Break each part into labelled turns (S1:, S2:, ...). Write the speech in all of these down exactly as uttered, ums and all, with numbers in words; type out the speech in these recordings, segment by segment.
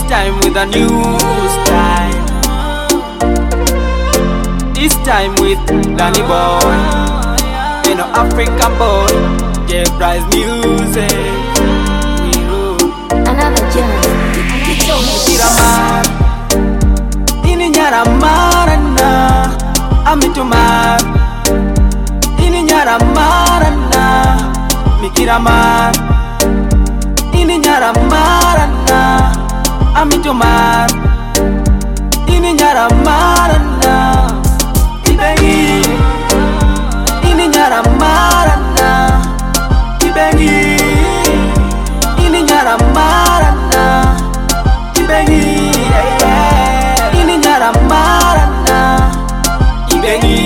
S1: time with a new style. This time with Danny Boy, you know, African boy, J Price music. We rule.
S2: Another genre.
S1: Mikiramar, ini nyara marana, amitumar. Ini nyara marana, Mikiramar. Ini nyara marana, amitumar. Ini nyara marana, ibengi. Ini nyara marana, ibengi. Ini nyara marana, ibengi. Ini nyara marana, ibengi.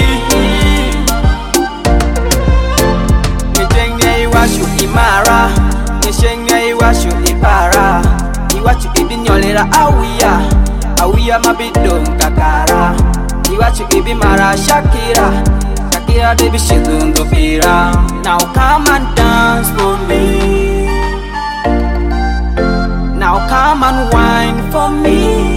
S1: Ngejenge iwashu imara, ngeshenge iwashu ipara. Iwachu ibinyolera awiya, awiya mabido kakara. Iwachu ibimara Shakira, Shakira baby shizungu pira. Now come and dance for me, now come and wine for me.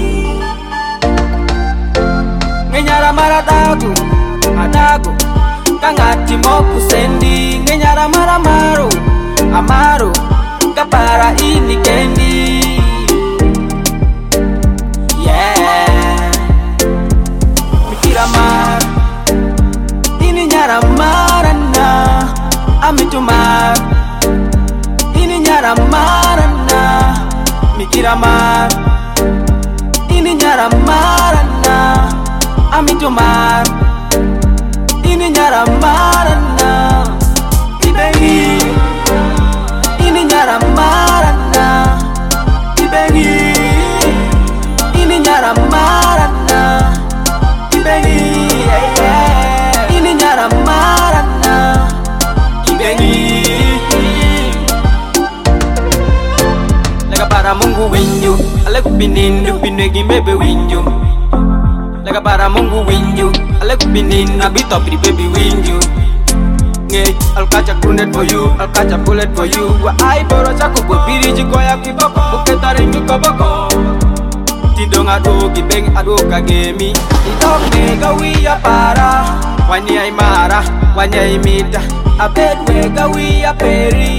S1: Ngenyara mara dagu, adagu, kangati moku sendi. Ngenyara mara maru, amaru, kapara ini kendi. Yeah, Mikiramar, ini nyara marana, amitumar. Ini nyara marana, Mikiramar. Ini nyara marana, amitumar. Ini nyara marana, ibengi. Ini nyara marana, ibengi. Ini nyara marana, ibengi. Ini nyara marana, ibengi. Lega para Mungu winju, ale kupinindu pinegi mebe winju. Lega para Mungu winju, ale kupinindu abito pri baby winju. I'll catch a crunet for you, I'll catch a bullet for you. Wa ai boro chako go piriji ko ya kiboko, buketa ringi koboko. Tidong ado gibeng ado kagemi. Tidong nega wiya para, wanya imara, wanya imita. Abed wega wiya peri.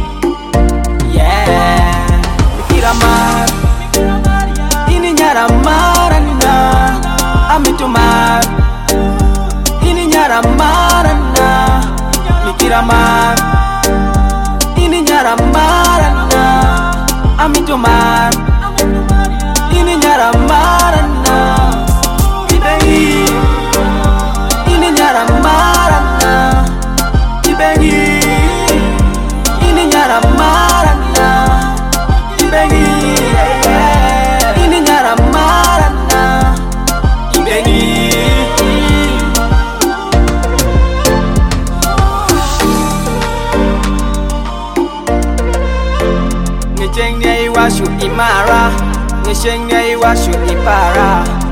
S1: Yeah, Mikiramar, ini nyara marana, amitumar. Ini nyara marana, Mikiramar. Ini nyara marana, amitumar. Ini nyara marana, ibengi. Ini nyara marana, ibengi. Ini nyara marana, ibengi. Ini nyara marana, ibengi. Ngejenge iwashu imara, ngeshenge iwashu ipara.